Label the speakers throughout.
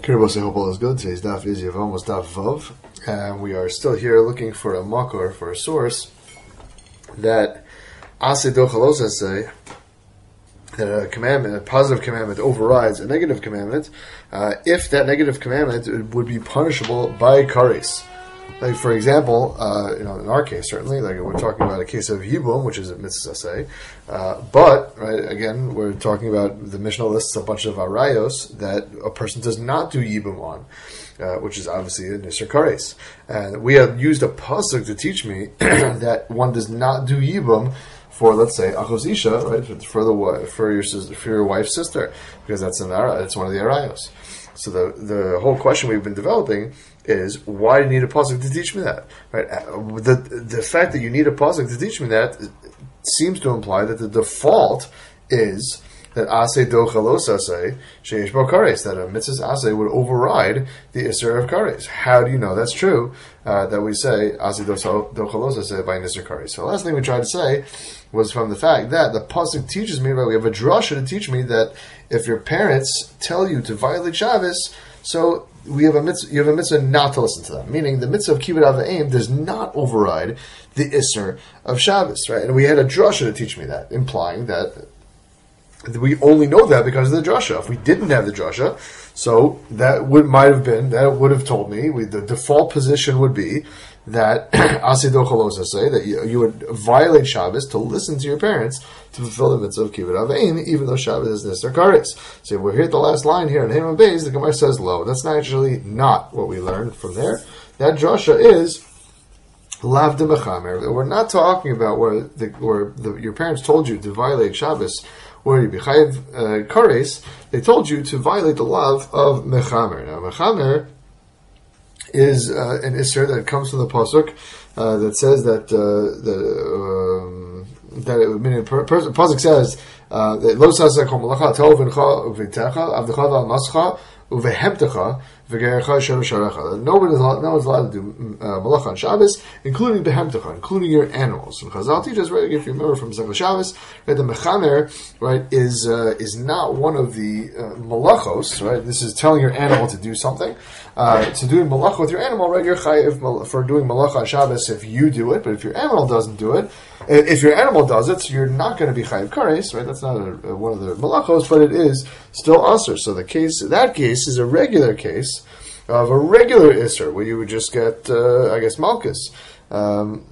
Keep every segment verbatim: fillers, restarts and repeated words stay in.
Speaker 1: Kiribos, I hope all is good. Today's daf is Yevamos daf Vav, and we are still here looking for a makor, for a source that Aseh Dochalosa say that a commandment, a positive commandment, overrides a negative commandment uh, if that negative commandment would be punishable by kares. Like, for example, uh, you know, in our case, certainly, like we're talking about a case of Yibum, which is a mitzvah say, uh, but, right, again, we're talking about the Mishnah lists a bunch of arayos that a person does not do Yibum on, uh, which is obviously a Nisr Kares. And we have used a pasuk to teach me that one does not do Yibum for, let's say, Achos Isha, right, for the for your for your wife's sister, because that's an ara, it's one of the arayos. So the the whole question we've been developing is, why do you need a pasuk to teach me that? Right? The the fact that you need a pasuk to teach me that seems to imply that the default is that aseh dochalos aseh sheish bo kares, that a mitzvah aseh would override the isser of kares. How do you know that's true? Uh, that we say aseh dochalos aseh by nisr kares. So the last thing we tried to say was from the fact that the pasuk teaches me, right? We have a drasha to teach me that if your parents tell you to violate Shabbos, so we have a mitzvah, you have a mitzvah not to listen to them. Meaning the mitzvah of kibbud av v'aim does not override the isser of Shabbos, right? And we had a drasha to teach me that, implying that we only know that because of the drasha. If we didn't have the drasha, so that would might have been, that would have told me, we, the default position would be that aseh dochalos aseh, that you, you would violate Shabbos to listen to your parents to fulfill the mitzvah of kibbud av v'aim, even though Shabbos is nisr kares. So we're here at the last line here in Hemam Beis, the Gemara says lo. That's not actually not what we learned from there. That drasha is lav de mechamer. We're not talking about where, the, where the, your parents told you to violate Shabbos, where you b'chayev uh, kares. They told you to violate the lav of mechamer. Now mechamer is uh, an isser that comes from the pasuk uh, that says that uh, the um, that it, meaning the pasuk says uh, that lo saseh kol malacha tov v'ncha uvitecha avdecha v'almascha uvehemtecha v'gerecha shel sharecha. Nobody is allowed, no one's allowed to do uh, malacha on Shabbos, including behemtecha, including your animals. And Chazal teaches, right, if you remember from Zechah Shabbos, right, the mechamer, right, is uh, is not one of the uh, malachos, right. This is telling your animal to do something. Uh, to doing malacha with your animal, right, you're chayiv for doing malacha on Shabbos if you do it, but if your animal doesn't do it, if your animal does it, so you're not going to be chayiv kares, right? That's not a, a, one of the malachos, but it is still asur. So the case, that case is a regular case of a regular isser, where you would just get, uh, I guess, malchus. Um,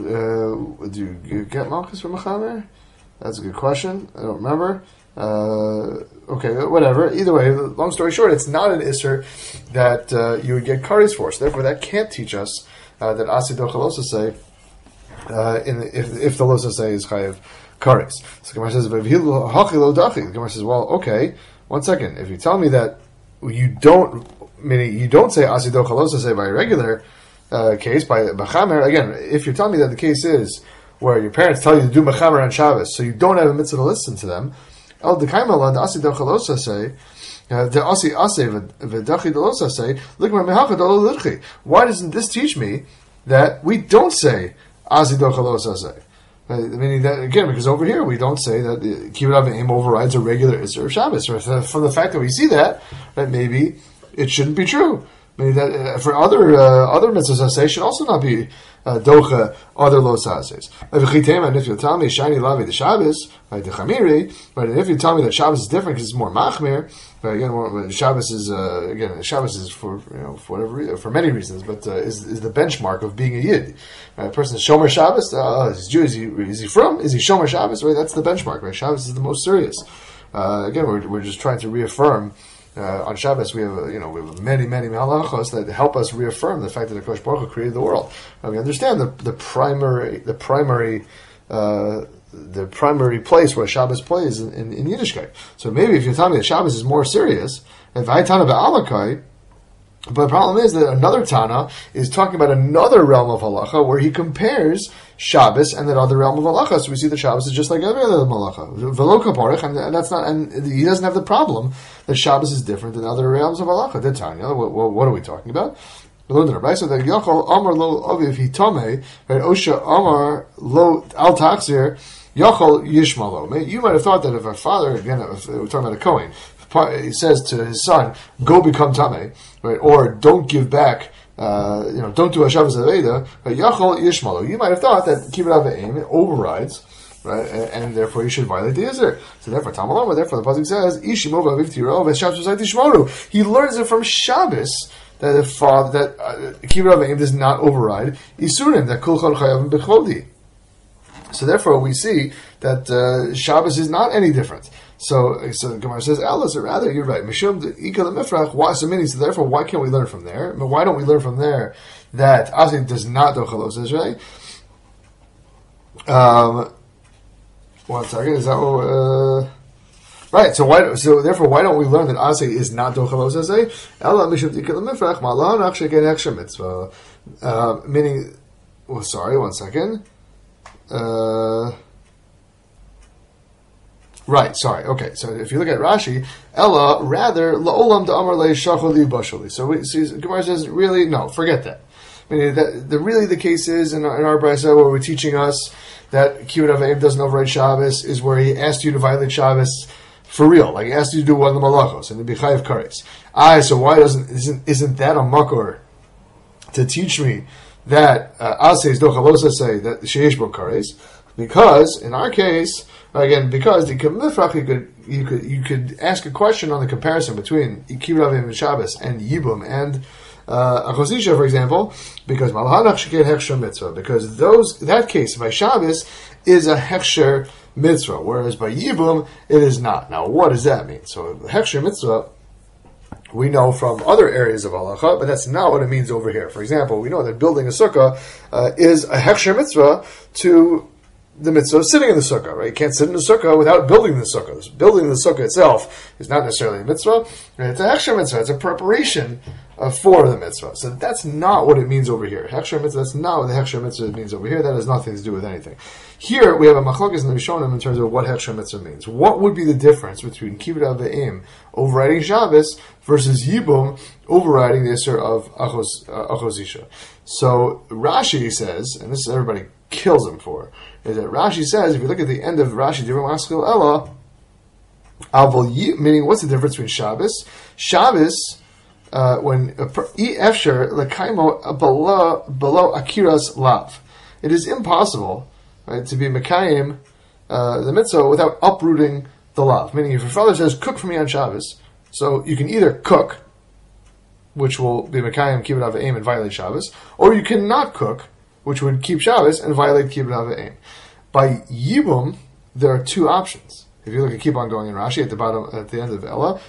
Speaker 1: uh, do you get malchus from mechamer? That's a good question. I don't remember. Uh, okay, whatever. Either way, long story short, it's not an isser that uh, you would get kares for. So therefore, that can't teach us uh, that aseh dochalos say uh, in if if the losa say is chayev kares. So the Gemara says, the Gemara says, well, okay, one second. If you tell me that you don't, meaning you don't say aseh dochalos say by a regular uh, case, by mechamer, again, if you're telling me that the case is where your parents tell you to do mechamer on Shabbos, so you don't have a mitzvah to listen to them, El Dekaimala, the Asi Dochalosa say, the Asi Ase V'Dachi Dolosa say, look at my Mehacha Dolo Lidchi. Why doesn't this teach me that we don't say Asi Dochalosa say? Meaning that, again, because over here we don't say that the kibbud av v'aim overrides a regular Isser of Shabbos. Right? From the fact that we see that, that maybe it shouldn't be true. Meaning that uh, for other uh, other mitzvahs say should also not be uh, docha other lo sases. And if you tell me shiny lavi the Shabbos, right, the chamiri, right, and if you tell me that Shabbos is different because it's more machmir, right, again, more, Shabbos is uh, again Shabbos is for you know for whatever reason, for many reasons, but uh, is is the benchmark of being a yid. Right? A person is shomer Shabbos. Uh, is Jew? Is he is he from? Is he shomer Shabbos? Right, that's the benchmark. Right, Shabbos is the most serious. Uh, again, we're we're just trying to reaffirm. Uh, on Shabbos, we have uh, you know we have many many halachos that help us reaffirm the fact that Hakadosh Baruch Hu created the world. And we understand the the primary the primary uh, the primary place where Shabbos plays in, in, in Yiddishkeit. So maybe if you tell me that Shabbos is more serious, if I tell about Alakai. But the problem is that another Tana is talking about another realm of halacha where he compares Shabbos and that other realm of halacha. So we see that Shabbos is just like every other halacha. Velo kaparech, and that's not, and he doesn't have the problem that Shabbos is different than other realms of halacha. The Tanya, what, what are we talking about? So that Yachol Amar Lo Aviv Hitame, right? Osha Amar Lo Al Taxir. Yachol Yishmalo. You might have thought that if a father, again, if we're talking about a Kohen, he says to his son, "Go become tamei," right? Or don't give back. Uh, you know, don't do a Shabbos Aveda. Yachol Yishmalu. You might have thought that Kibbutz Avim overrides, right, and, and therefore you should violate the Yisr. So therefore, Tamalama. Therefore, the pasuk says, "Ishimov Aviv Tiro v'Shabbos Tishmaru." He learns it from Shabbos that the father that uh, Kibbutz Avim does not override Isurim that Kulchon Chayavim Bechvodi. So therefore, we see that uh, Shabbos is not any different. So, so the Gemara says, "Elas, or rather, you're right. Mishum Ika Lemifrach." Why so many? So therefore, why can't we learn from there? But why don't we learn from there that Asi does not do Chalos Israel? Um, one second. Is that what? Uh, right. So why? So therefore, why don't we learn that Asi is not do Chalos Israel? Ela Mishum Ika Lemifrach Malan Achsheken Hechsher Mitzvah. Uh, meaning, well, sorry. One second. Uh. Right, sorry, okay. So if you look at Rashi, Ella, rather, la'olam da'amar le shacholi bashali. So we see, Gemara says, really, no, forget that. I mean, that, the, really the case is, in our, in our Brisa, where we're teaching us that Kibbutz Avim doesn't override Shabbos, is where he asked you to violate Shabbos for real. Like, he asked you to do one of the malachos, and the B'chayev Kares. Ah, so why doesn't, isn't, isn't that a makor to teach me that, uh, Aseis dochalos say that sheyesh bo Kares? Because, in our case, again, because the Mifrach, you could you could you could ask a question on the comparison between Kibbutz Avim and Shabbos and Yibum and uh, Achosisha, for example, because Malhanach Sheket Hechsher Mitzvah, because those that case by Shabbos is a Hechsher Mitzvah, whereas by Yibum it is not. Now, what does that mean? So Hechsher Mitzvah, we know from other areas of halacha, but that's not what it means over here. For example, we know that building a sukkah uh, is a Hechsher Mitzvah to the mitzvah of sitting in the sukkah, right? You can't sit in the sukkah without building the sukkah. Building the sukkah itself is not necessarily a mitzvah. It's an extra mitzvah. It's a preparation uh, for the mitzvah. So that's not what it means over here. Hechsher mitzvah, that's not what the hechsher mitzvah means over here. That has nothing to do with anything. Here, we have a machlokes in the Rishonim in terms of what hechsher mitzvah means. What would be the difference between Kibbutz Avim overriding Shabbos versus Yibum overriding the Isser of Achos, uh, Achosisha? So Rashi says, and this is everybody kills him for, is that Rashi says, if you look at the end of Rashi, Divrei Maskil Ella, meaning what's the difference between Shabbos? Shabbos, uh, when E Efsher Lekaimo below below Akiras Lav, it is impossible, right, to be Mekayim uh, the mitzvah without uprooting the lav. Meaning, if your father says, "Cook for me on Shabbos," so you can either cook, which will be Mekayim Kibbutz Avim and violate Shabbos, or you cannot cook, which would keep Shabbos and violate Kibbutz Avim. By Yibum, there are two options. If you look at keep on going in Rashi at the bottom, at the end of Ella,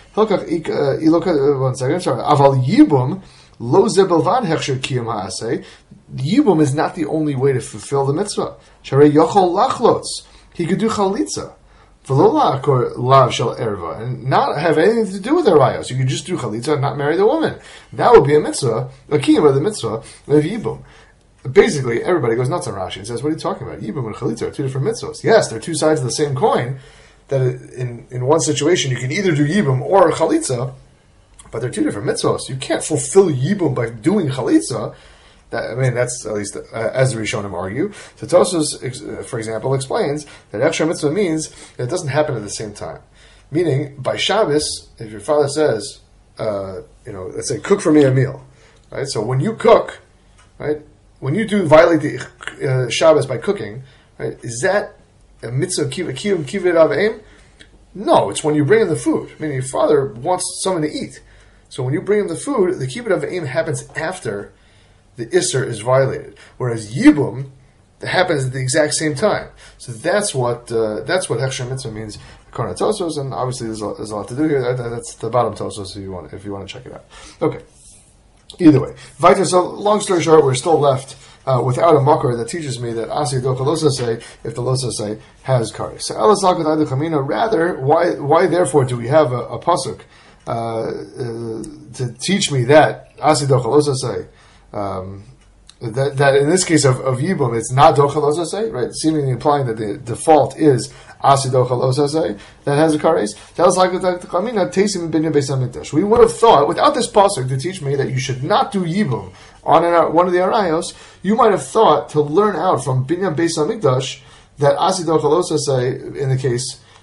Speaker 1: one second, sorry. Aval Yibum lo zebelvan hechsher kiyum haaseh. Yibum is not the only way to fulfill the mitzvah. Sharei yochol lachlotz. He could do chalitza. V'lo la'akor lav shel erva, and not have anything to do with erayos. You could just do chalitza and not marry the woman. That would be a mitzvah, a kiyum of the mitzvah of Yibum. Basically, everybody goes nuts on Rashi and says, "What are you talking about? Yibum and chalitza are two different mitzvahs." Yes, they're two sides of the same coin. That in, in one situation you can either do Yibum or chalitza, but they're two different mitzvahs. You can't fulfill Yibum by doing chalitza. That, I mean, that's at least uh, as the Rishonim argue. So Tosfos, for example, explains that extra mitzvah means that it doesn't happen at the same time. Meaning, by Shabbos, if your father says, uh, you know, let's say, "Cook for me a meal," right? So when you cook, right, when you do violate the uh, Shabbos by cooking, right, is that a mitzvah kiyum kibbutz avim? No, it's when you bring in the food. Meaning your father wants something to eat. So when you bring him the food, the kibbutz avim happens after the Isser is violated. Whereas Yibum happens at the exact same time. So that's what uh, that's what hechsher mitzvah means according to Tosfos, and obviously there's a, there's a lot to do here. That, that's the bottom Tosfos if you want if you want to check it out. Okay. Either way, Weiter. So long story short, we're still left Uh, without a makor that teaches me that asi docha losa say if the losa say has kares. So elas lakat adu chamina. Rather, why why therefore do we have a, a pasuk uh, uh, to teach me that asi docha losa say um, that that in this case of, of Yibum it's not docha losa say, right? Seemingly implying that the default is asi docha losa say that has a kares. Elas lakat adu chamina teisim binyan beis hamikdash. We would have thought without this pasuk to teach me that you should not do Yibum on an, one of the arayos, you might have thought to learn out from Binyan Beis Hamikdash that Asi Docha Losa say in the case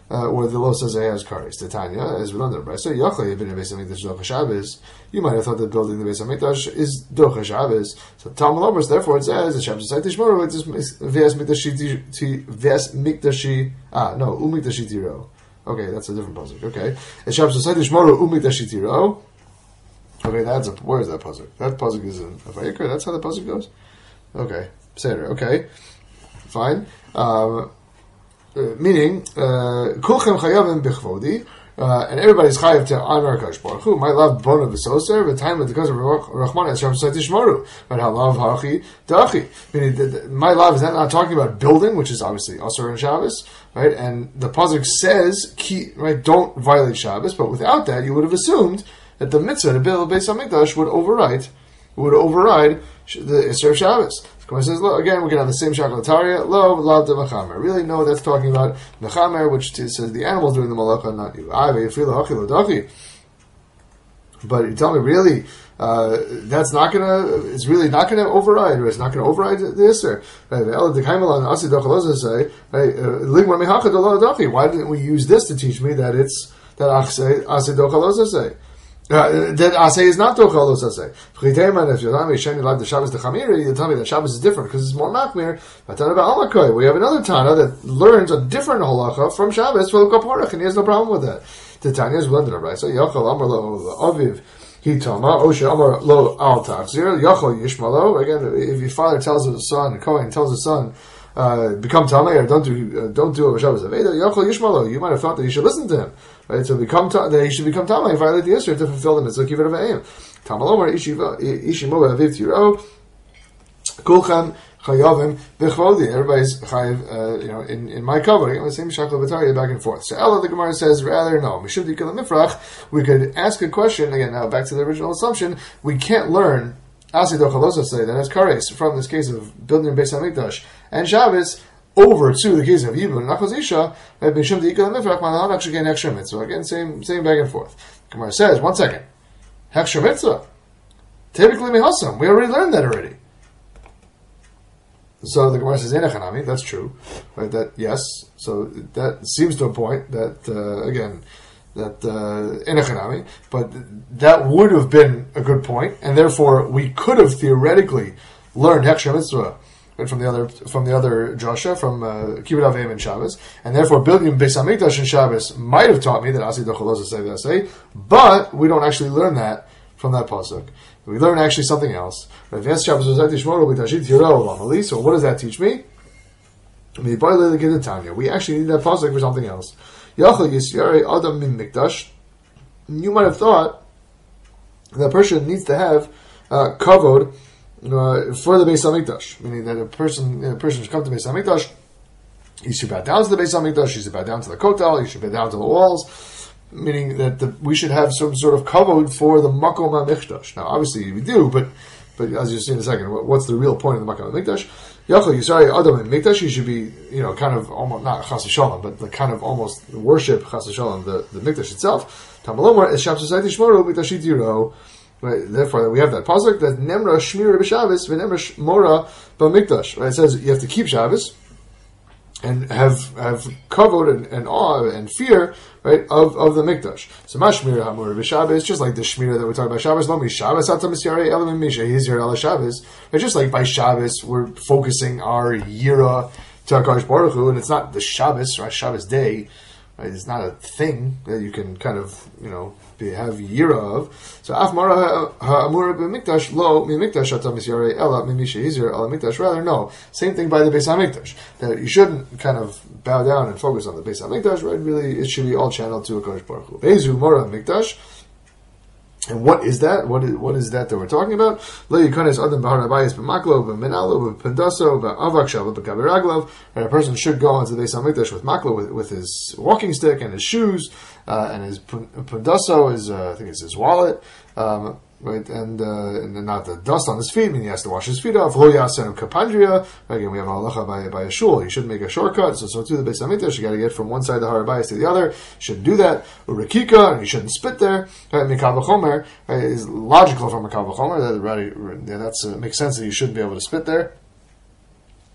Speaker 1: uh, where the law says it has kares. Titania, as we learned in the Brisa, Yachal Yibin Beis Hamikdash Docha Shabbos. You might have thought that building the Beis Hamikdash is Docha Shabbos. So Talmud Lomers, therefore, it says the Shabbos Site Tishmor with this Ves Mikdashi Ves Mikdashi ah no Umikdashi Tiro. Okay, that's a different puzzle. Okay, the Shabbos Site Tishmor Umikdashi Tiro. Okay, that's a where is that puzzle? That puzzle is in Vayikra. That's how the puzzle goes. Okay, Seder. Okay, fine. Um, Uh, meaning, kulchem chayavim b'chvodi, and everybody's chayav to honor Hakadosh Baruch Hu. My love bona v'soser, but time with the because of Rachman and Shem Tishmaru. But how love hachi dachi. Meaning, the, the, my love is not, not talking about building, which is obviously Asur and Shabbos, right? And the pasuk says, ki, right, don't violate Shabbos. But without that, you would have assumed that the mitzvah to build Beis Hamikdash would override, would override the Isser of Shabbos. Gemara says, lo, again, we can have the same shakalataria, lo, lav de mechamer. Really, no, that's talking about mechamer, which t- says the animal's doing the malacha, not you. But you tell me, really, uh, that's not gonna, it's really not gonna override, or it's not gonna override this, or, why didn't we use this to teach me that it's, that ase dochalosa say? Uh, that Asay is not Dochalos Asay. If you're telling me Sheni Lav the Shabbos the Chamiri, you tell me that Shabbos is different because it's more Machmir. We have another Tana that learns a different halacha from Shabbos for the Kaporach, and he has no problem with that. The Tanya is blended, right? So Yachal Amar Lo Aviv Hitama Osha Amar Lo Al Tachzir Yachal Yishmalo. Again, if your father tells his son, Kohen tells his son, uh, become Tamei or don't do uh, don't do a Shabbos Aveda, Yachal Yishmalo. You might have thought that you should listen to him. Right, so become ta- that he should become tamei and violate the Yisrael to fulfill the mitzvah kibbut of aim. Tamalomar ishimo aviv tiro kulchem chayavim b'chvodi. Everybody's chayav, uh, you know, in, in my covering. The same shakla b'tarya back and forth. So Ella the Gemara says rather no. Mishum dikal mifrach. We could ask a question again. Now back to the original assumption. We can't learn asi dochalosa say that as kares from this case of building a Beis Hamikdash and Shabbos over to the case of Yibun and Achazisha, right? B'shum de'ikal mifrach manal actually gain extra mitzvah. Again, same same back and forth. Gemara says, one second, extra mitzvah. Typically mihasam. We already learned that already. So the Gemara says, enechanami. That's true, right? That yes. So that seems to a point that uh, again that enechanami, uh, but that would have been a good point, and therefore we could have theoretically learned extra mitzvah. Right, from the other from the other drasha from uh, Kibbut Avim and Shabbos, and therefore building Beis Hamikdash and Shabbos might have taught me that Asi Dochalosa say that say, but we don't actually learn that from that pasuk. We learn actually something else. So what does that teach me? We actually need that pasuk for something else. You might have thought that person needs to have uh, kavod. Uh, for the Beis Hamikdash, meaning that a person, a person should come to Beis Hamikdash, he should bow down to the Beis Hamikdash, he should bow down to the kotel, he should bow down to the walls, meaning that the, we should have some sort of kavod for the Makom HaMikdash. Now, obviously we do, but but as you'll see in a second, what's the real point of the Makom HaMikdash? Yachal Yisrael Adam HaMikdash, he should be, you know, kind of almost not Chas V'Shalom, but the kind of almost worship Chas V'Shalom, the the Mikdash itself. Tamalomar es Shabbos Society Shmoro Mikdashit Yiro. Right, therefore, we have that pasuk that Nemra Shmira b'Shabbos v'Nemra Shmora b'Mikdash. Right, it says you have to keep Shabbos and have have kavod and, and awe and fear, right, of, of the Mikdash. So Mashmira Hamura b'Shabbos, just like the Shmira that we're talking about Shabbos. Lo mi Shabbos atam misyarei elam misha hizir ala Shabbos. Right, just like by Shabbos we're focusing our yira to Hakadosh Baruch Hu, and it's not the Shabbos, right? Shabbos day, right? It's not a thing that you can kind of, you know, be, have yira of. So af mara ha'amura b'mikdash lo mi-mikdash atam misyarei ela mi-misha hizir ala mikdash. Rather, no. Same thing by the Beis HaMikdash. That you shouldn't kind of bow down and focus on the Beis HaMikdash, right? Really, it should be all channeled to Hakadosh Baruch Hu. Bezu mora mikdash. And what is that? What is what is that that we're talking about? Lo yikanes adam b'har habayis b'maklo b'menalo b'pendaso b'avak shava b'kaviraglov. And a person should go into the Beis Hamikdash with maklo, with, with his walking stick and his shoes uh, and his pendaso, his uh, I think it's his wallet, um, right? And, uh, and not the dust on his feet. I mean, he has to wash his feet off. Lo yasen kapandria. Again, we have halacha by by a shul. You shouldn't make a shortcut. So so to the Beis Hamikdash, you got to get from one side of the har habayis to the other. You shouldn't do that. Urekika, and you shouldn't spit there. Right? Mikav v'chomer is logical from Mikav v'chomer. That right, yeah, that's uh, makes sense that you shouldn't be able to spit there.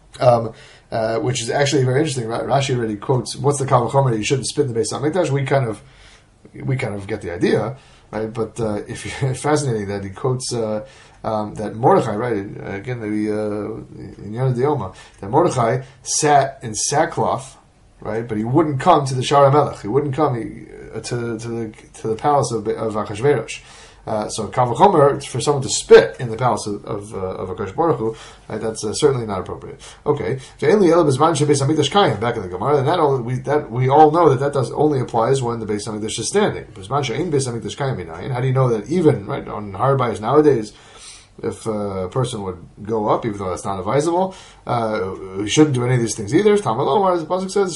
Speaker 1: Um, uh, which is actually very interesting. Rashi already quotes, "What's the Kal V'chomer that you shouldn't spit in the Beis Hamikdash?" We kind of, we kind of get the idea, right? But uh, if you, fascinating that he quotes uh, um, that Mordechai, right? Again, the uh, in Yonah Deoma, that Mordechai sat in sackcloth, right? But he wouldn't come to the Shara Melech. He wouldn't come he, uh, to to the to the palace of, of Achashverosh. Uh, so Kal V'chomer, for someone to spit in the palace of of, uh, of Akash Baruch Hu, right, that's uh, certainly not appropriate. Okay, back in the Gemara, and that all we that we all know that that does only applies when the Beis Hamikdash is standing. How do you know that even right on hard bias nowadays, if uh, a person would go up, even though that's not advisable, uh, he shouldn't do any of these things either. Tamalomar, as the pasuk says,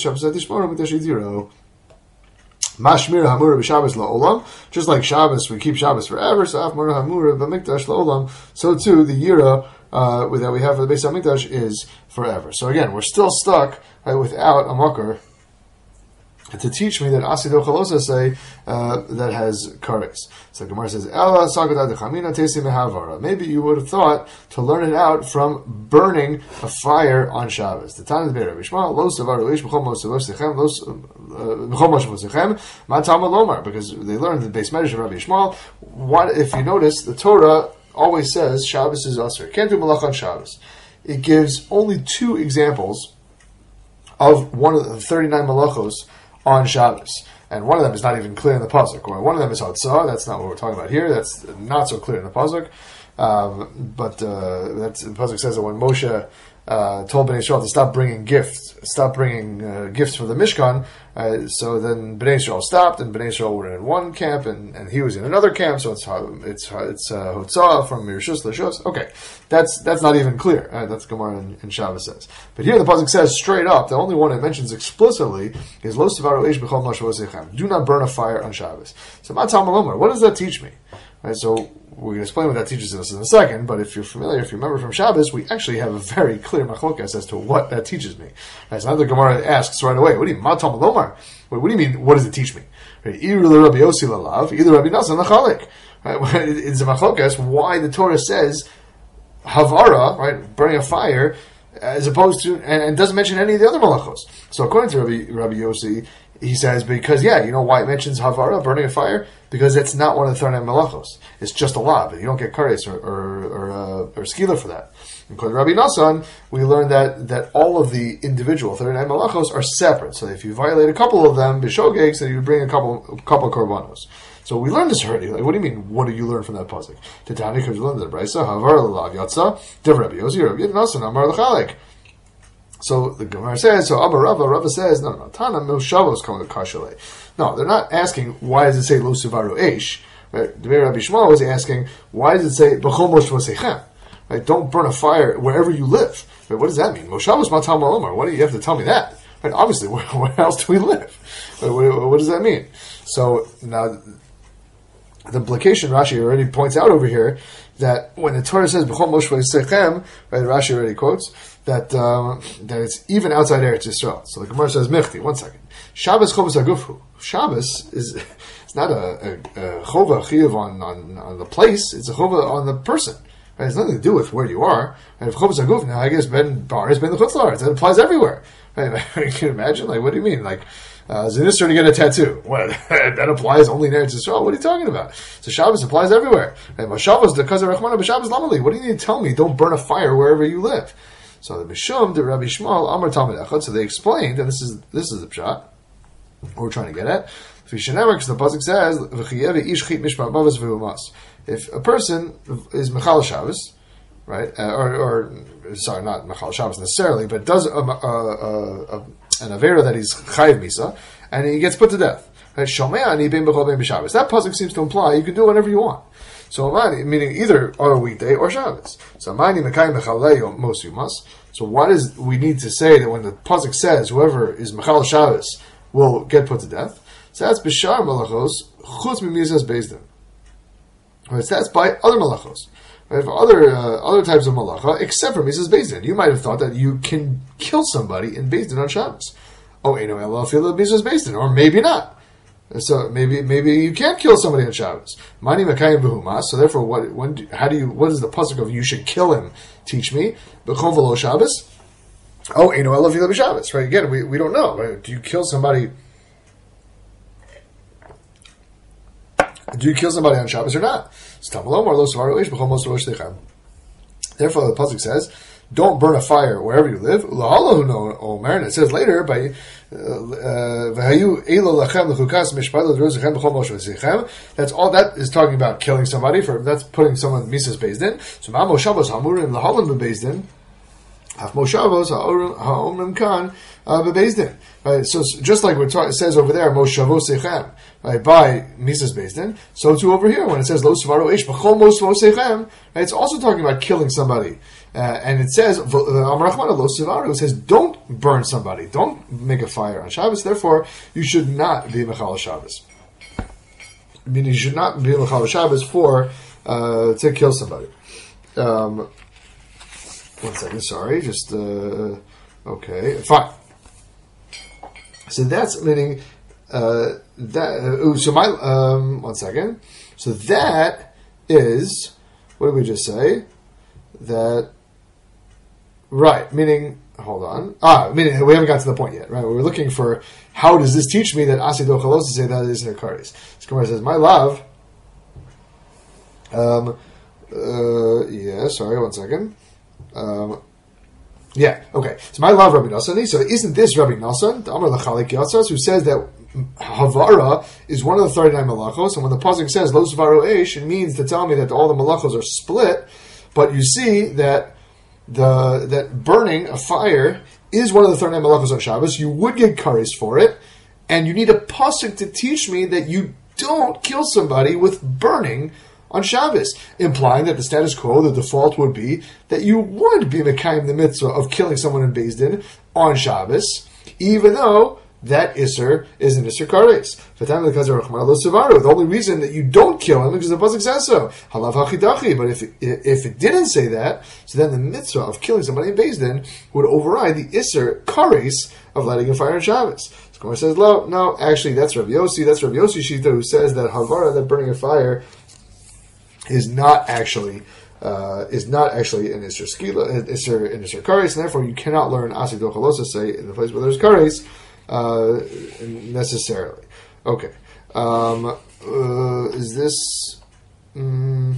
Speaker 1: Mashmir Hamura b'Shabbos la'olam. Just like Shabbos, we keep Shabbos forever. So Af Mura Hamura b'Mikdash la'olam. So too, the Yira uh, that we have for the Beis Hamikdash is forever. So again, we're still stuck right, without a makar to teach me that Asido Chalosa say uh, that has kares. So Gemara says, Ela Sagada Dechamina Tesi Mehavara. Maybe you would have thought to learn it out from burning a fire on Shabbos. The Tana Be'er Bishma Lo Savaru Ish B'Chol Mos Sechem Lo B'Chol Mos Sechem Matama Lomar, because they learned the base measure of Rabbi Yishmael. What if you notice the Torah always says Shabbos is Asr. Can't do Malach on Shabbos. It gives only two examples of one of the thirty-nine malachos on Shabbos, and one of them is not even clear in the pasuk. Or one of them is Hotzah. That's not what we're talking about here. That's not so clear in the pasuk. Um, but uh, that's, the pasuk says that when Moshe uh, told Bnei Yisrael to stop bringing gifts, stop bringing uh, gifts for the Mishkan, uh, so then Bnei Yisrael stopped, and Bnei Yisrael were in one camp, and, and he was in another camp. So it's it's it's uh, Hotzah from Mirshus Lashus. Okay, that's that's not even clear. Uh, that's Gemara in, in Shabbos says. But here the pasuk says straight up, the only one it mentions explicitly is Lo Savaru Eish B'Chol Moshe Sechem. Do not burn a fire on Shabbos. So Matam Malomar, what does that teach me? Right, so we're going to explain what that teaches us in a second, but if you're familiar, if you remember from Shabbos, we actually have a very clear machlokas as to what that teaches me. Right, so now the Gemara asks right away, what do you mean, Matam Malomar? What do you mean, what does it teach me? Right, either Rabbi Yossi lalav, either Rabbi Nassan lachalik. Right, it's a machlokas why the Torah says havara, right, burning a fire, as opposed to, and, and doesn't mention any of the other malachos. So according to Rabbi, Rabbi Yossi, he says, because, yeah, you know why it mentions havara, burning a fire? Because it's not one of the thirty-nine malachos. It's just a lav. You don't get kares or or, or, uh, or skila for that. According to Rabbi Nassan, we learned that, that all of the individual thirty-nine malachos are separate. So if you violate a couple of them, b'shogeg, so you bring a couple a couple of korbanos. So we learned this already. Like, what do you mean? What do you learn from that pasuk? Titani, because we learned the brayso havara lalav yatsa dev Rabbi Yossi Rabbi Nassan amar l'chalek. So the Gemara says, so Abba Rava, Rava says, no, no, Tana Milshavos coming to Kashale. No, they're not asking, why does it say Lo Suvaru Eish? Right? The Rabbi Shmuel was asking, why does it say B'chol Moshe Vosechem? Right? Don't burn a fire wherever you live. Right? What does that mean? Moshavos Matam Malomar. Why do you have to tell me that? Right? Obviously, where, where else do we live? Right? What, what does that mean? So now, the implication Rashi already points out over here that when the Torah says B'chol Moshe Vosechem, right? Rashi already quotes that um, that it's even outside Eretz Yisrael. So the Gemara says, Michti, one second. Shabbos chovas agufhu. Shabbos is it's not a, a, a chova chiyuv on, on, on the place, it's a chova on the person. Right? It has nothing to do with where you are. And if chovas aguf, now I guess Ben Bar has been the chutzlar. It applies everywhere. Right? You can imagine, like, what do you mean? Like, uh, Zinisr to get a tattoo. What? That applies only in Eretz Yisrael? What are you talking about? So Shabbos applies everywhere. And Shabbos, the Kazar Rechmana, but Shabbos Lamali. What do you need to tell me? Don't burn a fire wherever you live. So the Mishum, the Rabbi Shmuel, Amar Talmud Echad. So they explained, and this is this is the pshat what we're trying to get at. Because the pasuk says, if a person is Mechal Shabbos, right, uh, or, or sorry, not Mechal Shabbos necessarily, but does a, a, a, a, an avera that he's Chayiv Misa, and he gets put to death. Right? That pasuk seems to imply you can do whatever you want. So meaning either on a weekday or Shabbos. So So why does we need to say that when the pasuk says whoever is Mechal Shabbos will get put to death? So that's b'shar malachos chutz mimizas bezdin. Right, so that's by other malachos. Right, for other uh, other types of malacha, except for mizas bezdin. You might have thought that you can kill somebody in bezdin on Shabbos. Oh, eno elo fil mizas bezdin, or maybe not. So maybe maybe you can't kill somebody on Shabbos. Mani mekayim v'humas. So therefore, what when do, how do you what does the pasuk of you should kill him teach me? B'chol v'lo Shabbos. Oh, Eino Elav Yila B'Shabbos, right? Again, we, we don't know. Right? Do you kill somebody? Do you kill somebody on Shabbos or not? Therefore, the pasuk says, "Don't burn a fire wherever you live." And it says later by that's all that is talking about killing somebody. For that's putting someone misas beis din. So mamo Shabbos hamurim lahalim bebeis din. Moshavos ha'omrim kan bebeis din. Right, so just like what it says over there, Moshavos sechem, right, by Misas Beis Din, so too over here when it says Lo Svaro Eish B'chol Moshavos sechem, right, it's also talking about killing somebody, uh, and it says Amar Rachmana Lo Svaro, it says don't burn somebody, don't make a fire on Shabbos. Therefore, you should not be Mechal Shabbos. Meaning, you should not be Mechal Shabbos for uh, to kill somebody. Um, one second, sorry, just uh, okay, fine. So that's meaning uh, that. Uh, so my um, one second. So that is what did we just say? That right. Meaning, hold on. Ah, meaning we haven't got to the point yet. Right. We're looking for how does this teach me that asido chalos to say that is in kares. So Gemara says, my love. Um. Uh. Yeah. Sorry. One second. Um. Yeah, okay. So my love Rabbi Nassan. So isn't this Rabbi Nassan, the Amar Lachalik Yatzas, who says that Havara is one of the thirty-nine malachos, and when the pasuk says Lo Svaro Eish, it means to tell me that all the malachos are split. But you see that the that burning a fire is one of the thirty-nine malachos on Shabbos. You would get kares for it, and you need a pasuk to teach me that you don't kill somebody with burning on Shabbos, implying that the status quo, the default would be that you would be mekayim the mitzvah of killing someone in Beis Din on Shabbos, even though that Isser is an Isser Kares. The only reason that you don't kill him is because the pasuk says so. Halav hachidachi. But if it, if it didn't say that, so then the mitzvah of killing somebody in Beis Din would override the Isser Kares of lighting a fire on Shabbos. So Gemara says, no, no, actually that's Rabbi Yossi. That's Rabbi Yossi Shita who says that Havara, that burning a fire, is not actually uh, is not actually an Isser Skila, Isser an Isser Kares, and therefore you cannot learn Asido Chalosa say in the place where there's Kares uh, necessarily. Okay, um, uh, is this? Um,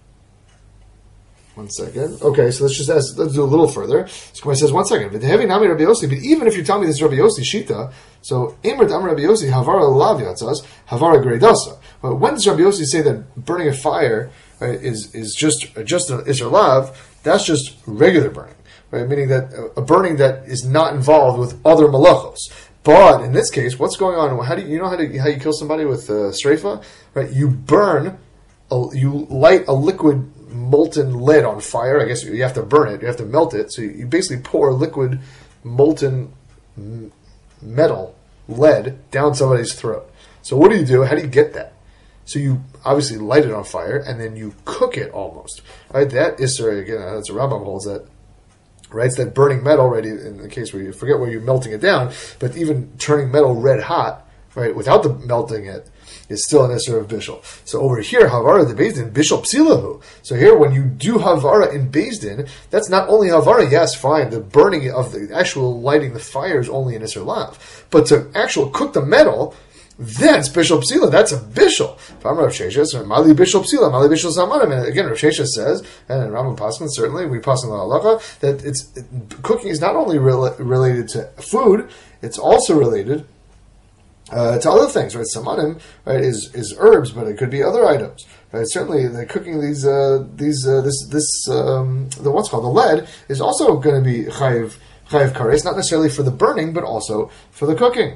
Speaker 1: one second. Okay, so let's just ask, let's do a little further. So it says one second. But the heavy nami Rabbi Yossi. But even if you tell me this is Rabbi Yossi Shita, so Imr Dam Rabbi Yossi Havara Lav Yatzas Havara Gredasa. But when does Rabbi Yossi say that burning a fire, right, is is just just an Isser Lav? That's just regular burning, right? Meaning that a burning that is not involved with other malachos. But in this case, what's going on? How do you, you know how to how you kill somebody with uh, streifa? Right? You burn, a, you light a liquid molten lead on fire. I guess you have to burn it. You have to melt it. So you basically pour liquid molten metal lead down somebody's throat. So what do you do? How do you get that? So you obviously light it on fire and then you cook it almost. Right? That Isser, again, that's a Rambam holds that. Right? It's that burning metal, right? In the case where you forget where you're melting it down, but even turning metal red hot, right, without the melting it, is still an Isser of Bishul. So over here, Havara the Beis Din, Bishul Psilahu. So here, when you do Havara in Beis Din, that's not only Havara, yes, fine, the burning of the actual lighting the fire is only an Isser Lav. But to actual cook the metal, that's Bishul Psila, that's a Bishul. Rav Sheshes, Mali Bishul Psila, Mali Bishul Zamanim. And again, Rav Sheshes says, and in Rambam Paskin, certainly, we pass on the halacha, that it's, it, cooking is not only re- related to food, it's also related Uh, to other things, right? Samanim, right, is is herbs, but it could be other items, right? Certainly, the cooking these uh, these uh, this this um, the what's called the lead is also going to be chayiv chayiv kares, not necessarily for the burning, but also for the cooking.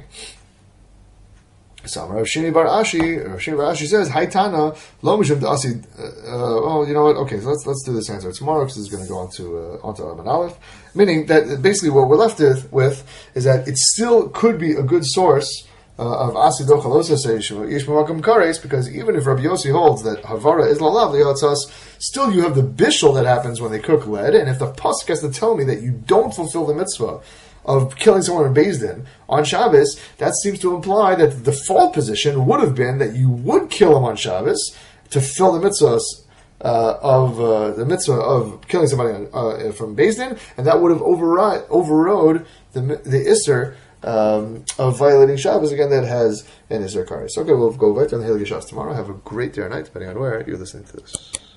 Speaker 1: So Rav Shini Bar Ashi, Rav Shini Bar Ashi says, "Haitana lo mishum da'asi." Well, you know what? Okay, so let's let's do this answer tomorrow because it's going to go on to uh, onto Aman Aleph. Meaning that basically what we're left with, with is that it still could be a good source Uh, of Asido Chalosa Seishu Ish Mamakam Kares, because even if Rabbi Yossi holds that Havara is Lalav Liyatzas, still you have the bishul that happens when they cook lead, and if the pasuk has to tell me that you don't fulfill the mitzvah of killing someone in Beis Din on Shabbos, that seems to imply that the default position would have been that you would kill him on Shabbos to fill the mitzvahs uh, of uh, the mitzvah of killing somebody uh, from Beis Din, and that would have override, overrode the the Isser um, of violating Shabbos, again, that has an Isser Kares. Okay, we'll go back on the Hilgi Shas tomorrow. Have a great day or night, depending on where you're listening to this.